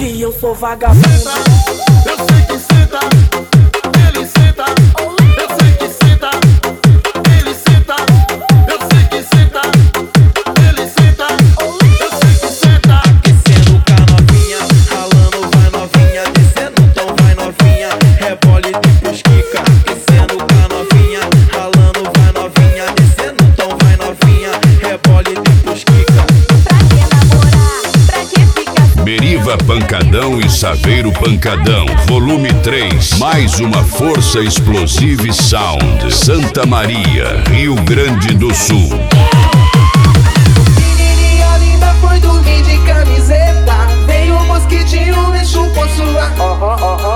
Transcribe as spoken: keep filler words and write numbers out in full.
que eu sou vagabundo. Eu sei que senta, ele senta. Eu sei que senta, ele senta. Eu sei que senta, ele senta. Eu sei que senta. Aquecendo com a novinha, ralando vai novinha, descendo então vai novinha, rebole depois quica. Aquecendo com a novinha, ralando vai novinha, descendo então vai novinha, rebole depois quica. Pra que namorar? Pra que ficar? Meriva Pancadão e Saveiro Pancadão, volume três. Mais uma força explosiva e sound. Santa Maria, Rio Grande do Sul. Menininha linda foi dormir de camiseta. Veio o mosquitinho e chupou sua.